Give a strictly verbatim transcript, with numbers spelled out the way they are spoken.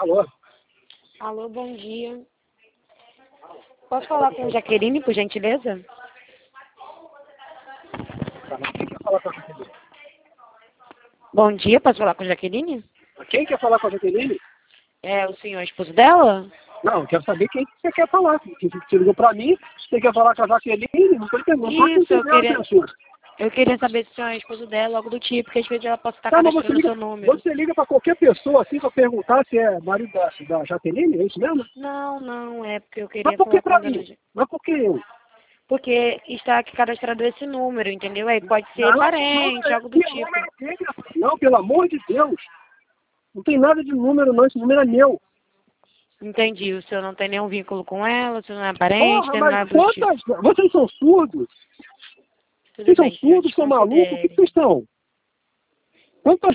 Alô? Alô, bom dia. Posso falar com Jaqueline, por gentileza? Tá, mas quem quer falar com a Jaqueline? Bom dia, posso falar com Jaqueline? Quem quer falar com a Jaqueline? É o senhor esposo dela? Não, eu quero saber quem você quer falar. Você você ligou pra mim, você quer falar com a Jaqueline, não tô entendendo. Isso, eu queria- Pessoa. Eu queria saber se o senhor é esposo dela, algo do tipo, porque às vezes ela possa estar Tá, mas você cadastrando o liga, seu número. você liga pra qualquer pessoa assim pra perguntar se é marido da, da Jaqueline, é isso mesmo? Não, não, é porque eu Mas queria por que falar com a pra dona mim? Ja- Mas por que eu? Porque está aqui cadastrado esse número, entendeu? Aí pode ser Não, parente, não, algo do esse tipo. número é dele. Não, pelo amor de Deus. Não tem nada de número não, esse número é meu. Entendi, o senhor não tem nenhum vínculo com ela, o senhor não é parente, Porra, tem mas nada do tipo. quantas... Vocês são surdos? Tudo Vocês são bem, senhor, surdos, são malucos? O que desconsidere. que vocês estão? Quantas